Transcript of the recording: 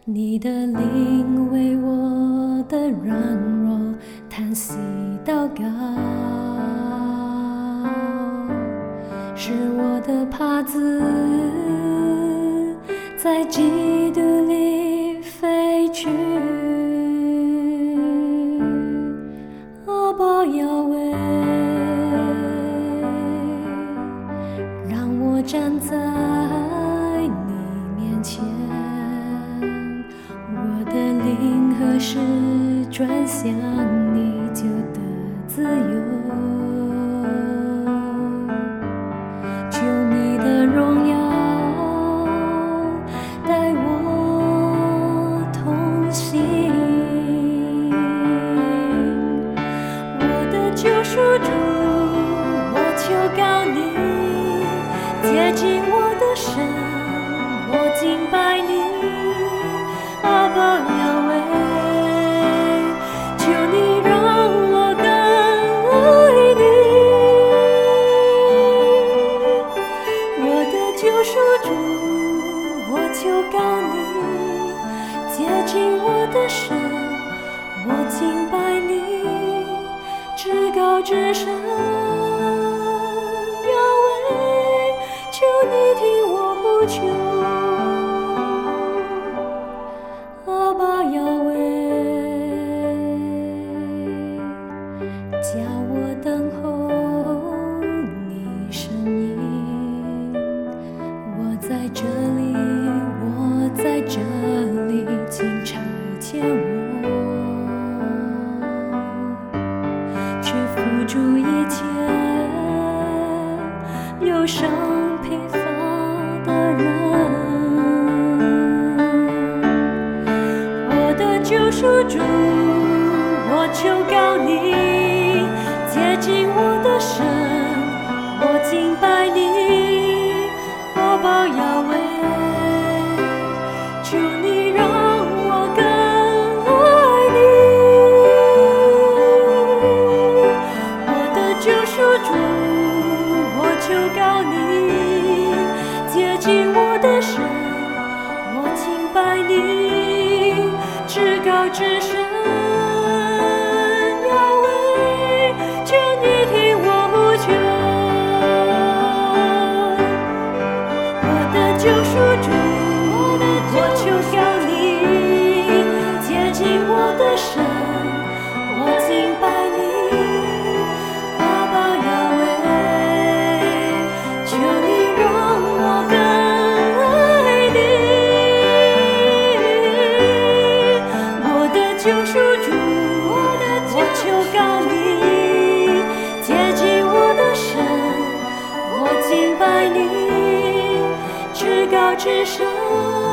你的灵为我的软弱叹息祷告，使我的耙子在基督里飞去。阿爸雅威，让我站在你面前，我的灵何时转向你，就得自由。求你的荣耀带我同行，我的救赎主，我求告你，接近我的神，我敬拜你。阿爸雅威，求你让我更爱你，我的救赎主，我求告你，接近我的神，我敬拜你，至高至圣雅威，求你听我呼求。阿爸雅威，叫我等候你声音。我在这里，我在这里，请差遣我，去付诸一切忧伤疲乏的人。救赎主，我求告你，接近我的神，我敬拜你。阿爸雅威，求你让我更爱你，我的救赎主，我求告你，接近我的神，我敬拜你，至高至圣雅威，求你听我呼求。我的救赎主，我求告你，接近我的神，我敬拜你。阿爸雅威，求你让我更爱你，救赎主，我求告你，接近我的神，我敬拜你，至高至圣